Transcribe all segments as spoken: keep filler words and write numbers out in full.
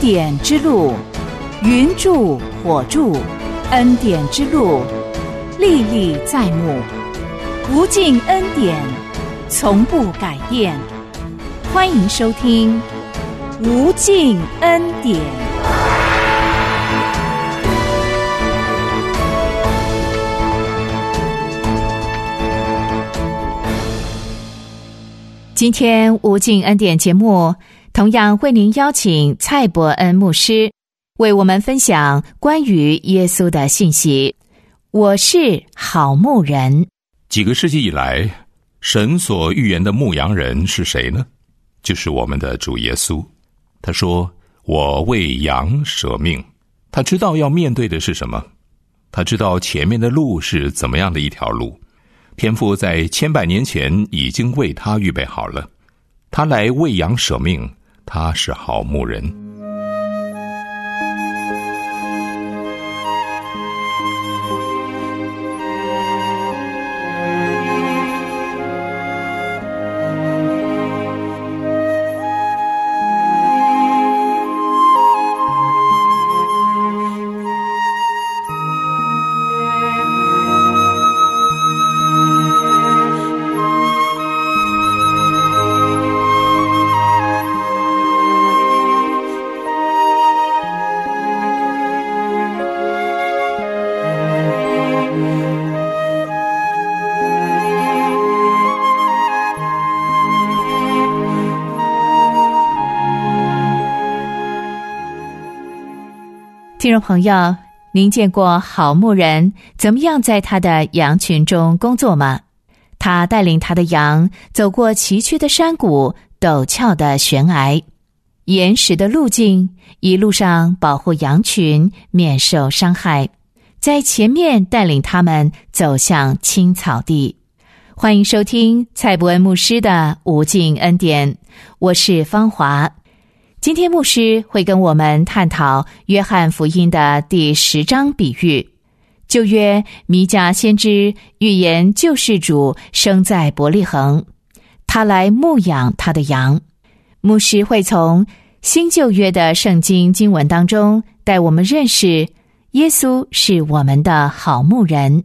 典之路，云柱火柱，恩典之路，历历在目，无尽恩典，从不改变。欢迎收听无尽恩典。今天无尽恩典节目同样为您邀请蔡伯恩牧师为我们分享关于耶稣的信息。我是好牧人。 几个世纪以来，神所预言的牧羊人是谁呢？就是我们的主耶稣。他说，我为羊舍命。他知道要面对的是什么，他知道前面的路是怎么样的一条路。天父在千百年前已经为他预备好了，他来为羊舍命，他是好牧人。 听众朋友，您见过好牧人怎么样在他的羊群中工作吗？他带领他的羊走过崎岖的山谷、陡峭的悬崖、岩石的路径，一路上保护羊群免受伤害，在前面带领他们走向青草地。欢迎收听蔡伯恩牧师的无尽恩典，我是芳华。今天牧师会跟我们探讨约翰福音的第十章比喻。旧约弥迦先知预言救世主生在伯利恒，他来牧养他的羊。牧师会从新旧约的圣经经文当中带我们认识耶稣是我们的好牧人。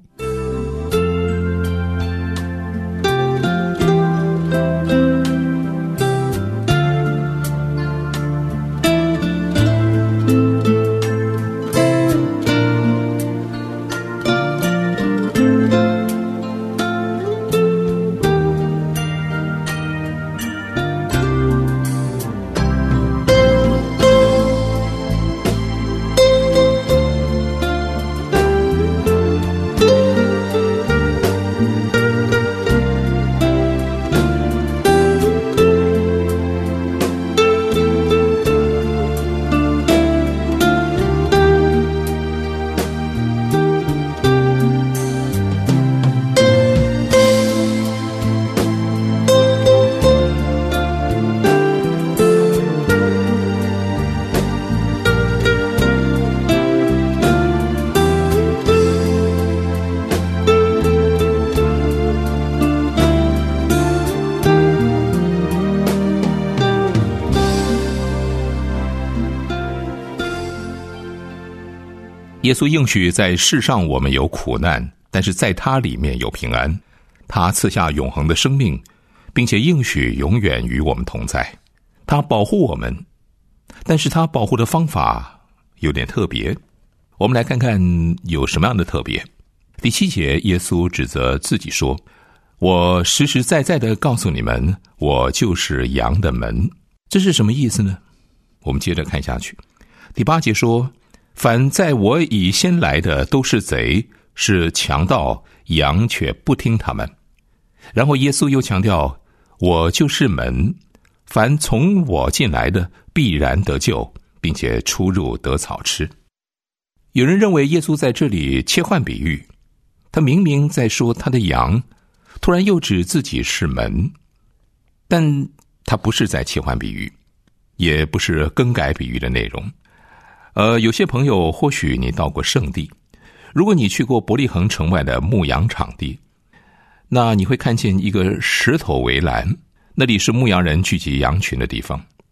耶稣应许在世上我们有苦难，但是在他里面有平安。他赐下永恒的生命，并且应许永远与我们同在。他保护我们，但是他保护的方法有点特别。我们来看看有什么样的特别。第七节，耶稣指责自己说，我实实在在地告诉你们，我就是羊的门。这是什么意思呢？我们接着看下去。第八节说，凡在我以先来的都是贼，是强盗，羊却不听他们。然后耶稣又强调，我就是门，凡从我进来的必然得救，并且出入得草吃。有人认为耶稣在这里切换比喻，他明明在说他的羊，突然又指自己是门，但他不是在切换比喻，也不是更改比喻的内容。呃，有些朋友或许你到过圣地，如果你去过伯利恒城外的牧羊场地，那你会看见一个石头围栏，那里是牧羊人聚集羊群的地方。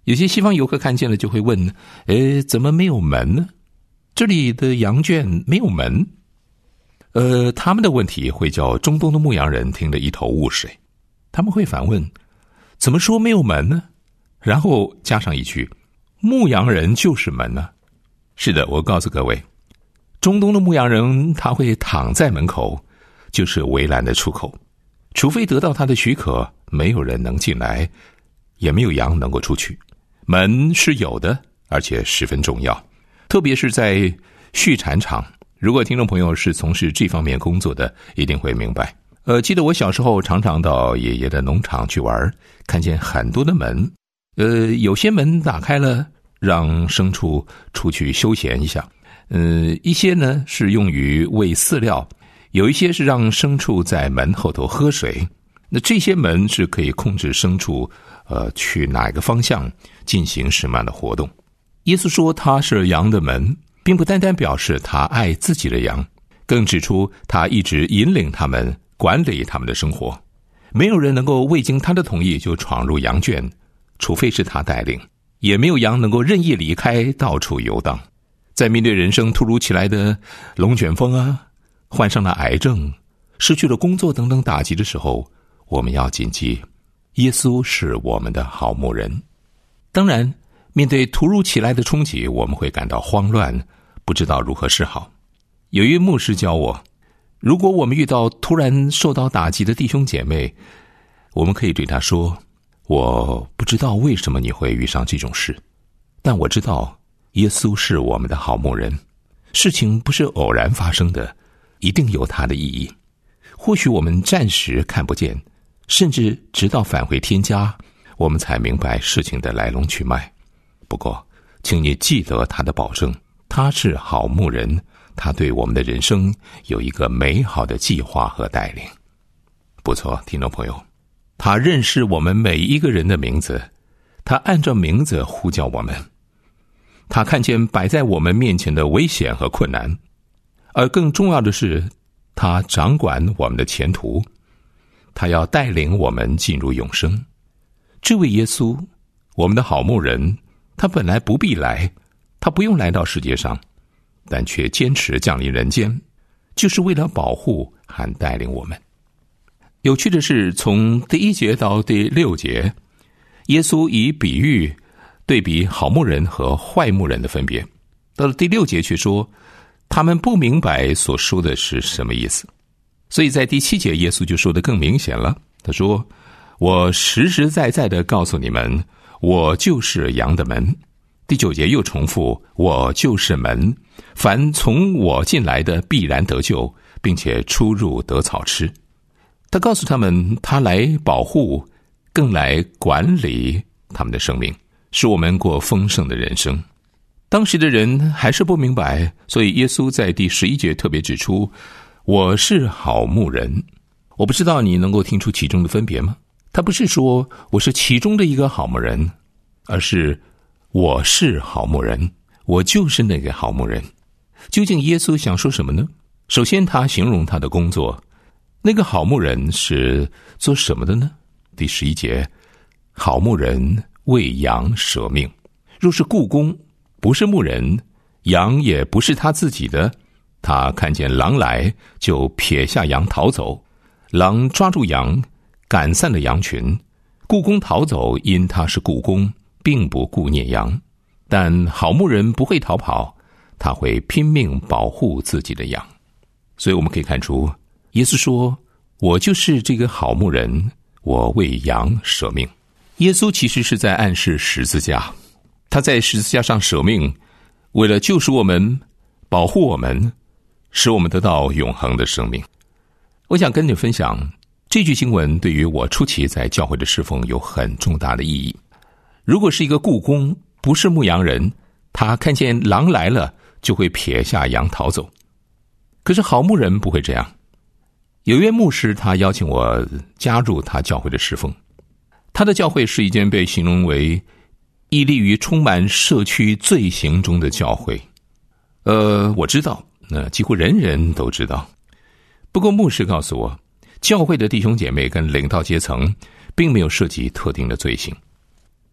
有些西方游客看见了就会问，诶，怎么没有门呢？这里的羊圈没有门。呃，他们的问题会叫中东的牧羊人听得一头雾水。他们会反问，怎么说没有门呢？然后加上一句，牧羊人就是门呢。是的，我告诉各位，中东的牧羊人他会躺在门口，就是围栏的出口，除非得到他的许可，没有人能进来，也没有羊能够出去。门是有的，而且十分重要，特别是在畜产场。如果听众朋友是从事这方面工作的，一定会明白。呃，记得我小时候常常到爷爷的农场去玩，看见很多的门。呃，有些门打开了，让牲畜出去休闲一下。呃，一些呢是用于喂饲料，有一些是让牲畜在门后头喝水。那这些门是可以控制牲畜呃去哪个方向进行什么样的活动。耶稣说他是羊的门，并不单单表示他爱自己的羊，更指出他一直引领他们，管理他们的生活。没有人能够未经他的同意就闯入羊圈，除非是他带领，也没有羊能够任意离开，到处游荡。在面对人生突如其来的龙卷风啊，患上了癌症，失去了工作等等打击的时候，我们要谨记，耶稣是我们的好牧人。当然，面对突如其来的冲击，我们会感到慌乱，不知道如何是好。有一位牧师教我，如果我们遇到突然受到打击的弟兄姐妹，我们可以对他说，我不知道为什么你会遇上这种事，但我知道耶稣是我们的好牧人，事情不是偶然发生的，一定有它的意义。或许我们暂时看不见，甚至直到返回天家，我们才明白事情的来龙去脉。不过，请你记得他的保证，他是好牧人，他对我们的人生有一个美好的计划和带领。不错，听众朋友，他认识我们每一个人的名字，他按照名字呼叫我们，他看见摆在我们面前的危险和困难，而更重要的是，他掌管我们的前途，他要带领我们进入永生。这位耶稣，我们的好牧人，他本来不必来，他不用来到世界上，但却坚持降临人间，就是为了保护和带领我们。有趣的是，从第一节到第六节，耶稣以比喻对比好牧人和坏牧人的分别。到了第六节却说，他们不明白所说的是什么意思。所以在第七节，耶稣就说得更明显了。他说，我实实在在地告诉你们，我就是羊的门。第九节又重复，我就是门，凡从我进来的必然得救，并且出入得草吃。他告诉他们，他来保护，更来管理他们的生命，使我们过丰盛的人生。当时的人还是不明白，所以耶稣在第十一节特别指出，我是好牧人。我不知道你能够听出其中的分别吗？他不是说我是其中的一个好牧人，而是我是好牧人，我就是那个好牧人。究竟耶稣想说什么呢？首先他形容他的工作，那个好牧人是做什么的呢？第十一节，好牧人为羊舍命。若是雇工，不是牧人，羊也不是他自己的，他看见狼来，就撇下羊逃走。狼抓住羊，赶散了羊群。雇工逃走，因他是雇工，并不顾念羊。但好牧人不会逃跑，他会拼命保护自己的羊。所以我们可以看出，耶稣说，我就是这个好牧人，我为羊舍命。耶稣其实是在暗示十字架，他在十字架上舍命，为了救赎我们，保护我们，使我们得到永恒的生命。我想跟你分享，这句经文对于我初期在教会的侍奉有很重大的意义。如果是一个雇工，不是牧羊人，他看见狼来了，就会撇下羊逃走。可是好牧人不会这样。有一位牧师，他邀请我加入他教会的侍奉。他的教会是一间被形容为屹立于充满社区罪行中的教会。呃，我知道，那几乎人人都知道。不过牧师告诉我，教会的弟兄姐妹跟领导阶层并没有涉及特定的罪行。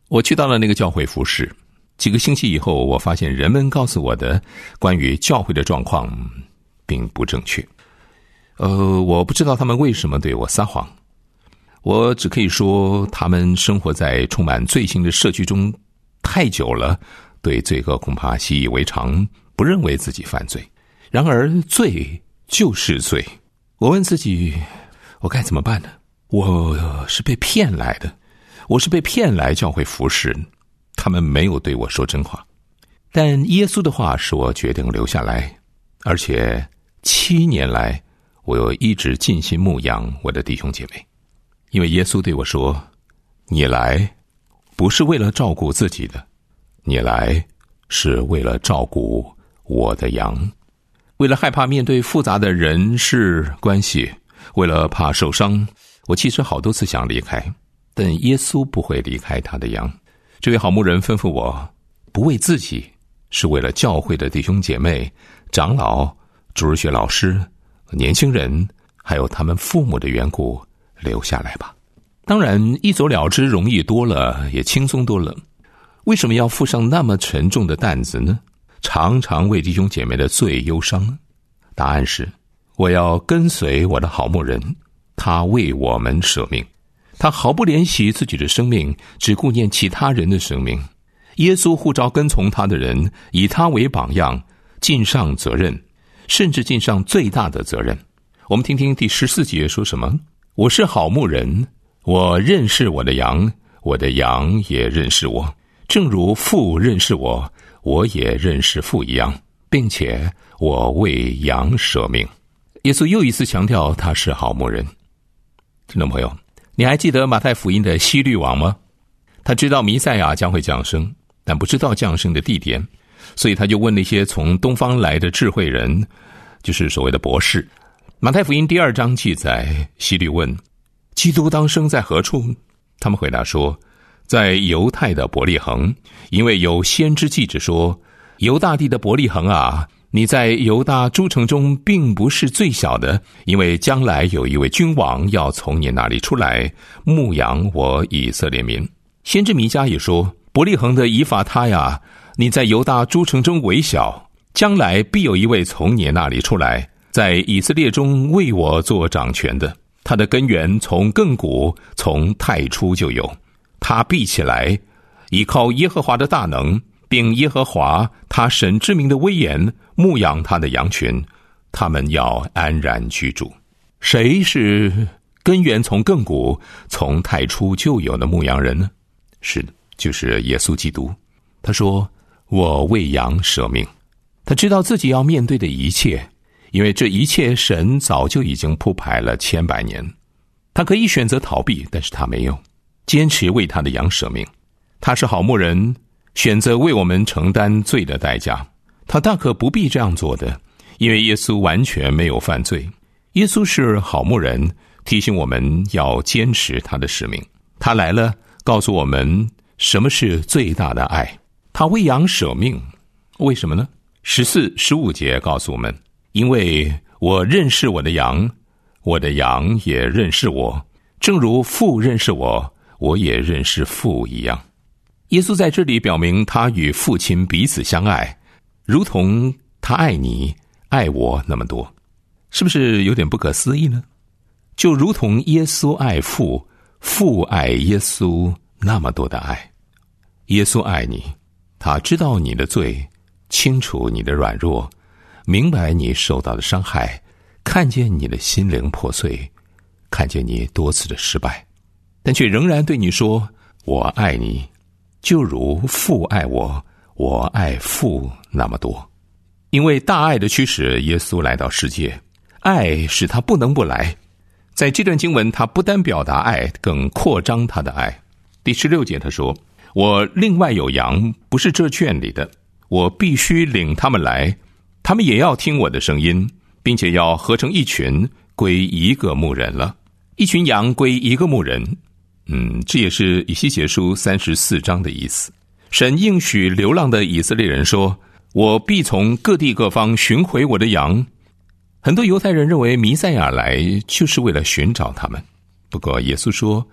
我去到了那个教会服侍，几个星期以后，我发现人们告诉我的关于教会的状况并不正确。呃，我不知道他们为什么对我撒谎，我只可以说他们生活在充满罪行的社区中太久了，对罪恶恐怕习以为常，不认为自己犯罪。然而罪就是罪，我问自己，我该怎么办呢？我是被骗来的，我是被骗来教会服侍，他们没有对我说真话。但耶稣的话使我决定留下来，而且七年来我又一直尽心牧养我的弟兄姐妹。因为耶稣对我说，你来不是为了照顾自己的，你来是为了照顾我的羊。为了害怕面对复杂的人事关系，为了怕受伤，我其实好多次想离开，但耶稣不会离开他的羊。这位好牧人吩咐我，不为自己，是为了教会的弟兄姐妹、长老、主日学老师、年轻人，还有他们父母的缘故，留下来吧。当然一走了之容易多了，也轻松多了。为什么要负上那么沉重的担子呢？常常为弟兄姐妹的罪忧伤。答案是，我要跟随我的好牧人，他为我们舍命，他毫不怜惜自己的生命，只顾念其他人的生命。耶稣呼召跟从他的人，以他为榜样，尽上责任，甚至尽上最大的责任。我们听听第十四节说什么：我是好牧人，我认识我的羊，我的羊也认识我，正如父认识我，我也认识父一样，并且我为羊舍命。耶稣又一次强调他是好牧人。听众朋友，你还记得马太福音的希律王吗？他知道弥赛亚将会降生，但不知道降生的地点，所以他就问那些从东方来的智慧人，就是所谓的博士。马太福音第二章记载，希律问，基督当生在何处？他们回答说，在犹太的伯利恒，因为有先知记着说，犹大地的伯利恒啊，你在犹大诸城中并不是最小的，因为将来有一位君王要从你那里出来，牧养我以色列民。先知弥迦也说，伯利恒的以法他呀，你在犹大诸城中为小，将来必有一位从你那里出来，在以色列中为我做掌权的，他的根源从亘古，从太初就有。他必起来，依靠耶和华的大能，并耶和华他神之名的威严，牧养他的羊群，他们要安然居住。谁是根源从亘古，从太初就有的牧羊人呢？是的，就是耶稣基督。他说，我为羊舍命。他知道自己要面对的一切，因为这一切神早就已经铺排了千百年。他可以选择逃避，但是他没有，坚持为他的羊舍命。他是好牧人，选择为我们承担罪的代价。他大可不必这样做的，因为耶稣完全没有犯罪。耶稣是好牧人，提醒我们要坚持他的使命。他来了，告诉我们什么是最大的爱。他为羊舍命，为什么呢？十四、十五节告诉我们，因为我认识我的羊，我的羊也认识我，正如父认识我，我也认识父一样。耶稣在这里表明他与父亲彼此相爱，如同他爱你爱我那么多。是不是有点不可思议呢？就如同耶稣爱父，父爱耶稣那么多的爱。耶稣爱你，他知道你的罪，清楚你的软弱，明白你受到的伤害，看见你的心灵破碎，看见你多次的失败，但却仍然对你说，我爱你，就如父爱我，我爱父那么多。因为大爱的驱使，耶稣来到世界，爱使他不能不来。在这段经文，他不单表达爱，更扩张他的爱。第十六节他说，我另外有羊，不是这圈里的，我必须领他们来，他们也要听我的声音，并且要合成一群，归一个牧人了。一群羊归一个牧人，嗯，这也是以西结书三十四章的意思。神应许流浪的以色列人说，我必从各地各方寻回我的羊。很多犹太人认为弥赛亚来就是为了寻找他们，不过耶稣说，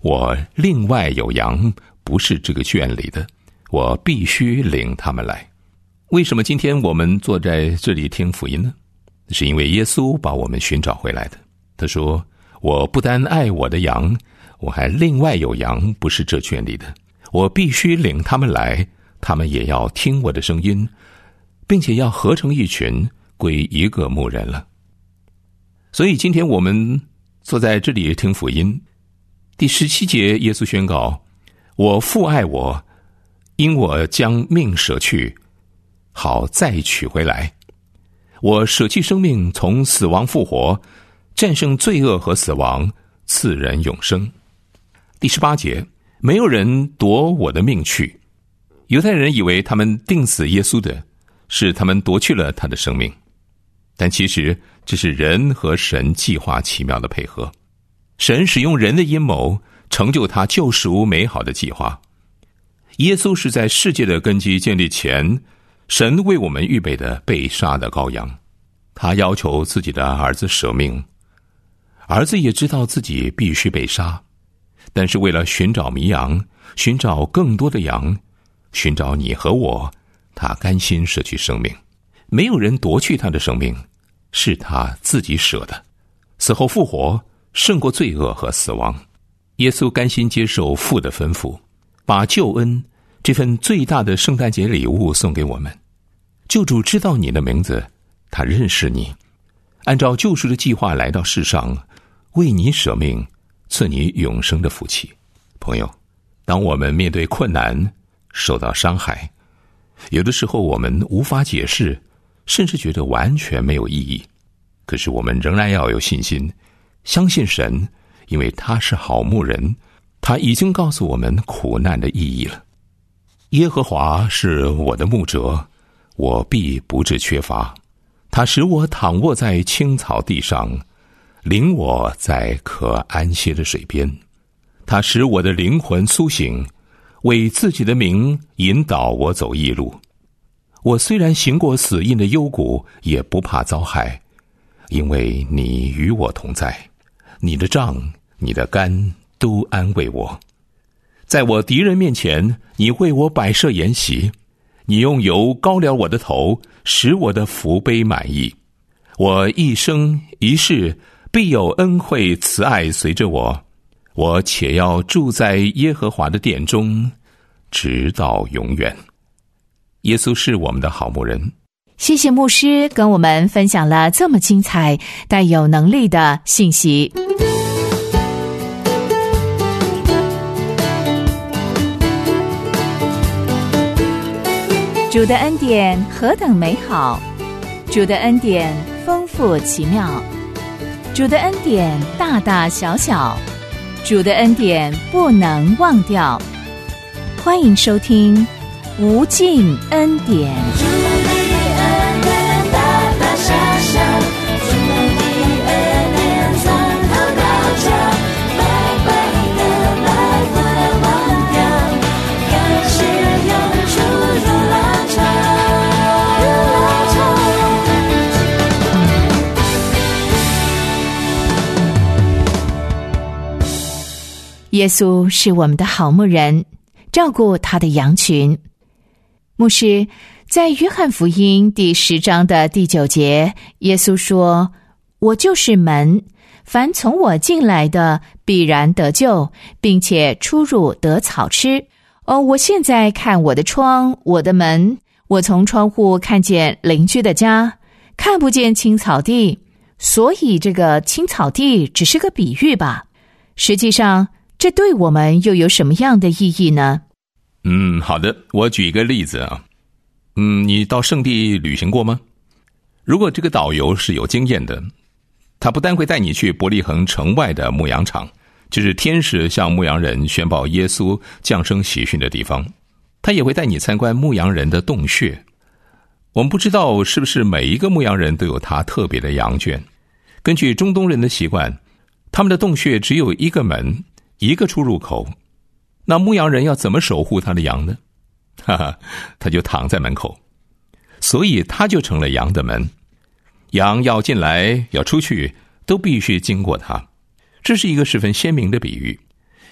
我另外有羊，不是这个圈里的，我必须领他们来。为什么今天我们坐在这里听福音呢？是因为耶稣把我们寻找回来的。他说，我不单爱我的羊，我还另外有羊，不是这圈里的，我必须领他们来，他们也要听我的声音，并且要合成一群，归一个牧人了。所以今天我们坐在这里听福音，第十七节耶稣宣告，我父爱我，因我将命舍去，好再取回来。我舍弃生命，从死亡复活，战胜罪恶和死亡，赐人永生。第十八节，没有人夺我的命去。犹太人以为他们钉死耶稣的是他们夺去了他的生命，但其实这是人和神计划奇妙的配合。神使用人的阴谋成就他救赎美好的计划。耶稣是在世界的根基建立前，神为我们预备的被杀的羔羊。他要求自己的儿子舍命，儿子也知道自己必须被杀，但是为了寻找迷羊，寻找更多的羊，寻找你和我，他甘心舍去生命。没有人夺去他的生命，是他自己舍的。死后复活胜过罪恶和死亡。耶稣甘心接受父的吩咐，把救恩这份最大的圣诞节礼物送给我们。救主知道你的名字，他认识你，按照救赎的计划来到世上，为你舍命，赐你永生的福气。朋友，当我们面对困难，受到伤害，有的时候我们无法解释，甚至觉得完全没有意义。可是我们仍然要有信心，相信神，因为他是好牧人，他已经告诉我们苦难的意义了。耶和华是我的牧者，我必不致缺乏。他使我躺卧在青草地上，领我在可安歇的水边。他使我的灵魂苏醒，为自己的名引导我走义路。我虽然行过死荫的幽谷，也不怕遭害，因为你与我同在，你的杖你的竿都安慰我。在我敌人面前，你为我摆设筵席，你用油膏了我的头，使我的福杯满溢。我一生一世必有恩惠慈爱随着我，我且要住在耶和华的殿中，直到永远。耶稣是我们的好牧人。 谢谢牧师跟我们分享了这么精彩带有能力的信息。主的恩典何等美好，主的恩典丰富奇妙，主的恩典大大小小，主的恩典不能忘掉。欢迎收听无尽恩典。主的恩典大大小小，主的恩典从头到脚，白白的来不能忘掉，感谢永驻如浪潮，如浪潮。耶稣是我们的好牧人，照顾他的羊群。牧师，在约翰福音第十章的第九节，耶稣说，我就是门，凡从我进来的必然得救，并且出入得草吃。哦，我现在看我的窗，我的门，我从窗户看见邻居的家，看不见青草地，所以这个青草地只是个比喻吧。实际上，这对我们又有什么样的意义呢？ 嗯，好的，我举一个例子啊。嗯，你到圣地旅行过吗？如果这个导游是有经验的，他不但会带你去伯利恒城外的牧羊场，就是天使向牧羊人宣报耶稣降生喜讯的地方，他也会带你参观牧羊人的洞穴。我们不知道是不是每一个牧羊人都有他特别的羊圈。根据中东人的习惯，他们的洞穴只有一个门，一个出入口。那牧羊人要怎么守护他的羊呢？哈哈，他就躺在门口，所以他就成了羊的门。羊要进来要出去都必须经过他，这是一个十分鲜明的比喻。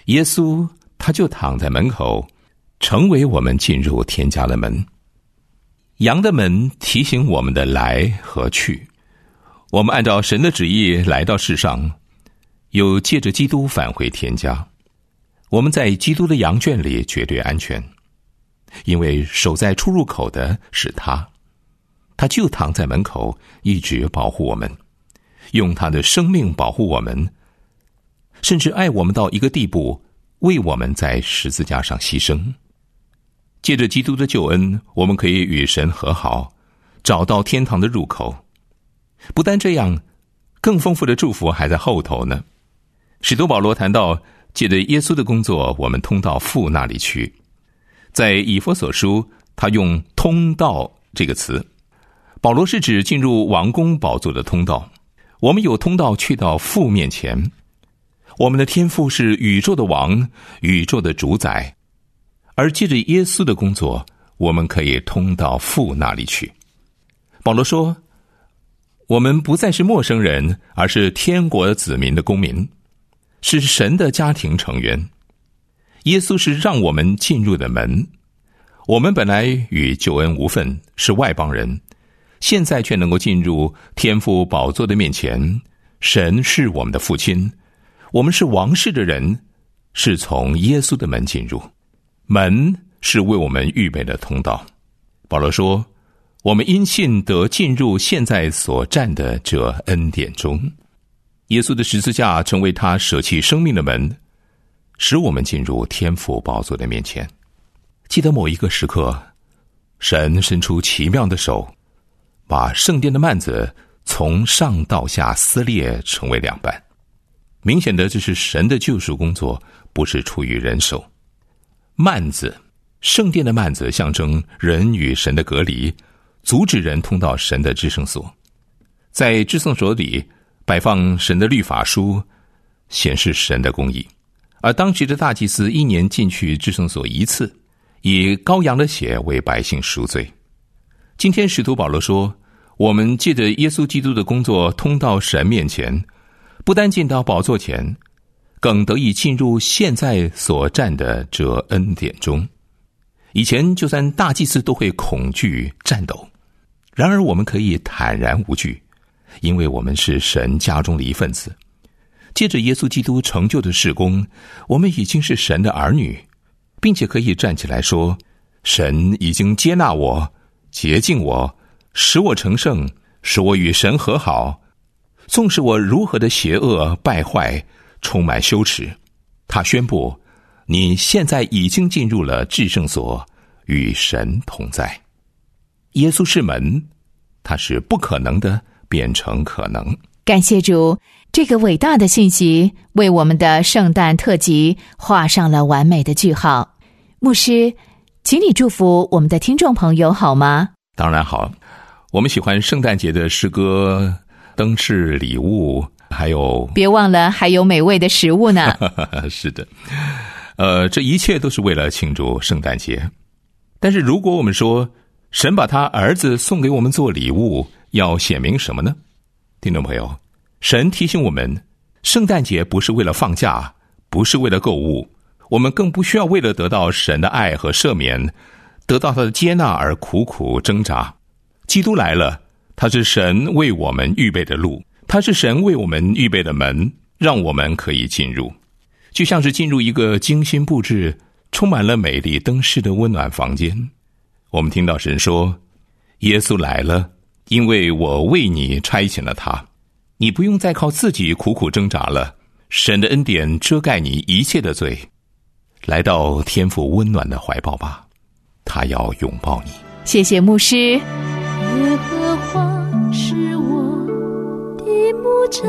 耶稣他就躺在门口，成为我们进入天家的门。羊的门提醒我们的来和去，我们按照神的旨意来到世上，又借着基督返回天家。我们在基督的羊圈里绝对安全，因为守在出入口的是他，他就躺在门口，一直保护我们，用他的生命保护我们，甚至爱我们到一个地步，为我们在十字架上牺牲。借着基督的救恩，我们可以与神和好，找到天堂的入口。不但这样，更丰富的祝福还在后头呢。使徒保罗谈到，借着耶稣的工作，我们通到父那里去。在以弗所书，他用通道这个词，保罗是指进入王宫宝座的通道。我们有通道去到父面前。我们的天父是宇宙的王，宇宙的主宰，而借着耶稣的工作，我们可以通到父那里去。保罗说，我们不再是陌生人，而是天国子民的公民，是神的家庭成员。耶稣是让我们进入的门。我们本来与救恩无分，是外邦人，现在却能够进入天父宝座的面前。神是我们的父亲，我们是王室的人，是从耶稣的门进入。门是为我们预备的通道。保罗说，我们因信得进入现在所站的这恩典中。耶稣的十字架成为他舍弃生命的门，使我们进入天父宝座的面前。记得某一个时刻，神伸出奇妙的手，把圣殿的幔子从上到下撕裂成为两半。明显的，这是神的救赎工作，不是出于人手。幔子，圣殿的幔子象征人与神的隔离，阻止人通到神的至圣所。在至圣所里摆放神的律法书，显示神的公义。而当时的大祭司一年进去至圣所一次，以羔羊的血为百姓赎罪。今天使徒保罗说，我们借着耶稣基督的工作通到神面前，不单进到宝座前，更得以进入现在所站的这恩典中。以前就算大祭司都会恐惧战斗，然而我们可以坦然无惧，因为我们是神家中的一份子。借着耶稣基督成就的事工，我们已经是神的儿女，并且可以站起来说，神已经接纳我，洁净我，使我成圣，使我与神和好。纵使我如何的邪恶败坏，充满羞耻，他宣布，你现在已经进入了至圣所，与神同在。耶稣是门，他是不可能的变成可能。 感谢主，这个伟大的信息为我们的圣诞特辑画上了完美的句号。牧师，请你祝福我们的听众朋友好吗？ 当然好，我们喜欢圣诞节的诗歌、灯饰、礼物，还有别忘了还有美味的食物呢。 是的，呃，这一切都是为了庆祝圣诞节。但是如果我们说神把他儿子送给我们做礼物，要显明什么呢？听众朋友，神提醒我们，圣诞节不是为了放假，不是为了购物，我们更不需要为了得到神的爱和赦免，得到他的接纳而苦苦挣扎。基督来了，他是神为我们预备的路，他是神为我们预备的门，让我们可以进入，就像是进入一个精心布置、充满了美丽灯饰的温暖房间。我们听到神说，耶稣来了，因为我为你差遣了他，你不用再靠自己苦苦挣扎了，神的恩典遮盖你一切的罪。来到天父温暖的怀抱吧，他要拥抱你。 谢谢牧师。 耶和华是我的牧者，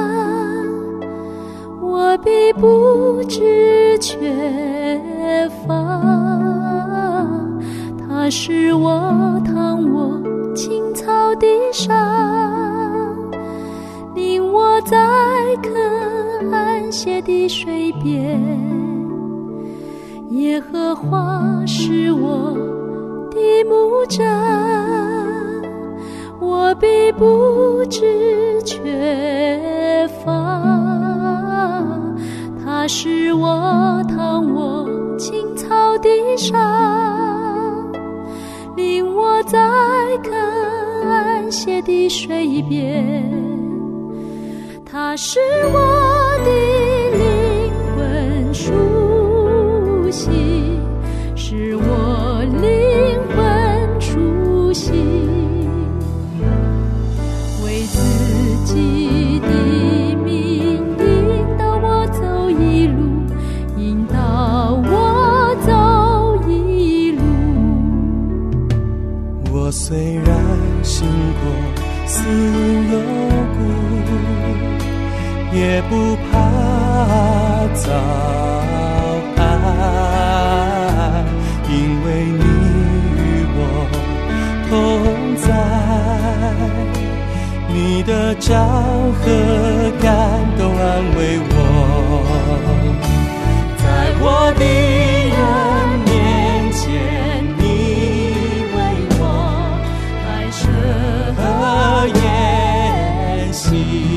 我必不致缺乏。他使我躺卧青草地上，领我在可安歇的水边。耶和华是我的牧者，我必不致缺乏。他他使我躺卧青草地上，领我在可安歇的水边。他使我的灵魂舒息，使我灵魂舒息，为自己的命引导我走一路，引导我走一路。 我虽然行过死幽谷，也不怕遭害，因为你与我同在，你的杖和竿都安慰我，在我的人面前，你为我开设筵席。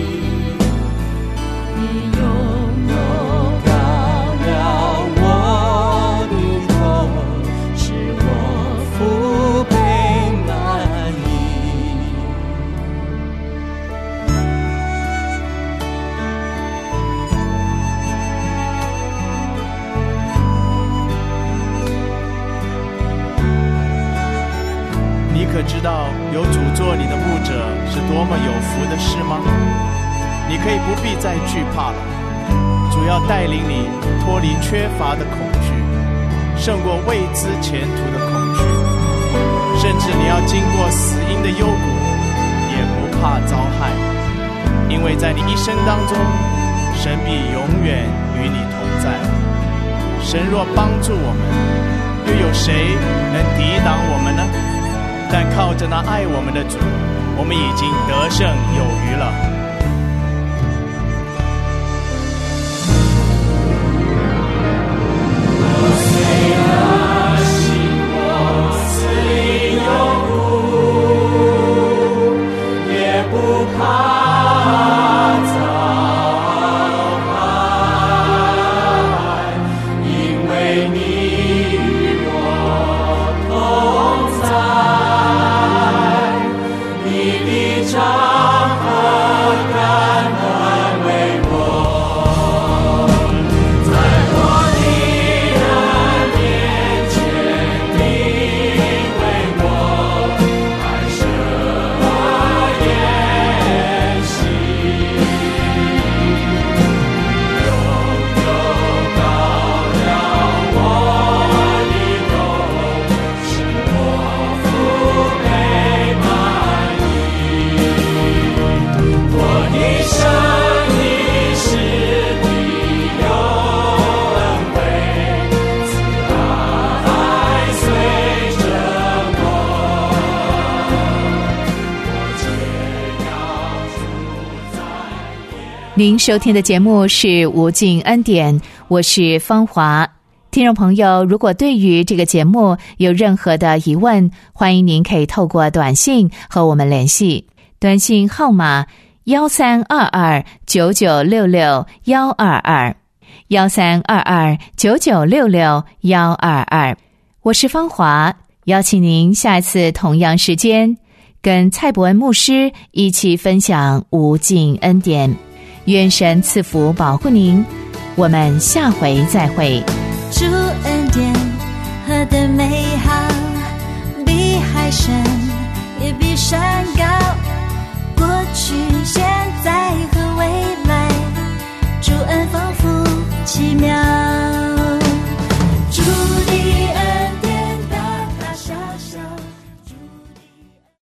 可知道有主做你的牧者是多么有福的事吗？你可以不必再惧怕了，主要带领你脱离缺乏的恐惧，胜过未知前途的恐惧，甚至你要经过死荫的幽谷，也不怕遭害，因为在你一生当中，神必永远与你同在。神若帮助我们，又有谁能抵挡我们呢？但靠着那爱我们的主，我们已经得胜有余了。我虽然行过死荫幽谷，也不怕遭害，因为你与我同在。杖和竿都安慰我，在我的人面前，你为我开设筵席，永久高了我的头，使我福杯满溢。我的生命是你有恩惠，慈爱随着我，我且要住在耶。 您收听的节目是无尽恩典，我是芳华。听众朋友，如果对于这个节目有任何的疑问，欢迎您可以透过短信和我们联系，短信号码幺三二二九九六六幺二二，幺三二二九九六六幺二二。我是芳华，邀请您下次同样时间跟蔡伯恩牧师一起分享无尽恩典。愿神赐福保护您，我们下回再会。 主恩典何等美好，比海深